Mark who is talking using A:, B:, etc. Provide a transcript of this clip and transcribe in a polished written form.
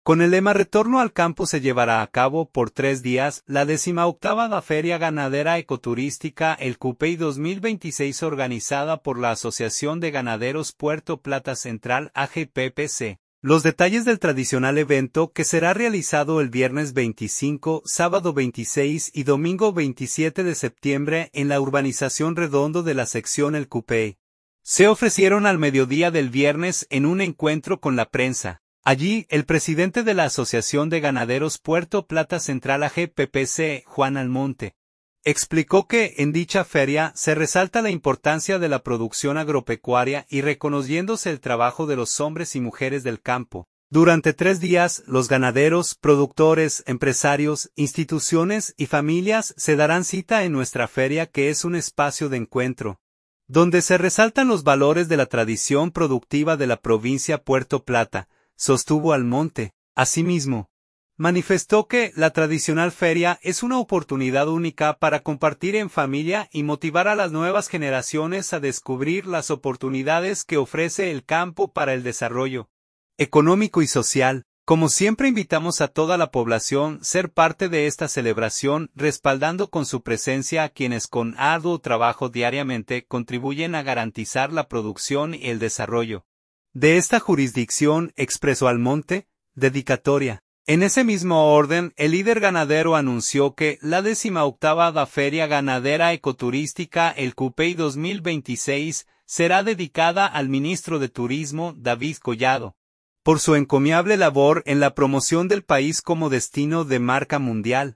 A: Con el lema Retorno al campo se llevará a cabo por 3 días la 18ª Feria Ganadera Ecoturística El Cupey 2026 organizada por la Asociación de Ganaderos Puerto Plata Central AGPPC. Los detalles del tradicional evento que será realizado el viernes 25, sábado 26 y domingo 27 de septiembre en la urbanización Redondo de la sección El Cupey. Se ofrecieron al mediodía del viernes en un encuentro con la prensa. Allí, el presidente de la Asociación de Ganaderos Puerto Plata Central AGPPC, Juan Almonte, explicó que en dicha feria se resalta la importancia de la producción agropecuaria y reconociéndose el trabajo de los hombres y mujeres del campo. Durante 3 días, los ganaderos, productores, empresarios, instituciones y familias se darán cita en nuestra feria, que es un espacio de encuentro, donde se resaltan los valores de la tradición productiva de la provincia Puerto Plata, sostuvo Almonte. Asimismo, manifestó que la tradicional feria es una oportunidad única para compartir en familia y motivar a las nuevas generaciones a descubrir las oportunidades que ofrece el campo para el desarrollo económico y social. Como siempre, invitamos a toda la población a ser parte de esta celebración, respaldando con su presencia a quienes con arduo trabajo diariamente contribuyen a garantizar la producción y el desarrollo de esta jurisdicción, expresó Almonte. Dedicatoria. En ese mismo orden, el líder ganadero anunció que la 18ª Feria Ganadera Ecoturística El Cupey 2026 será dedicada al ministro de Turismo, David Collado, por su encomiable labor en la promoción del país como destino de marca mundial.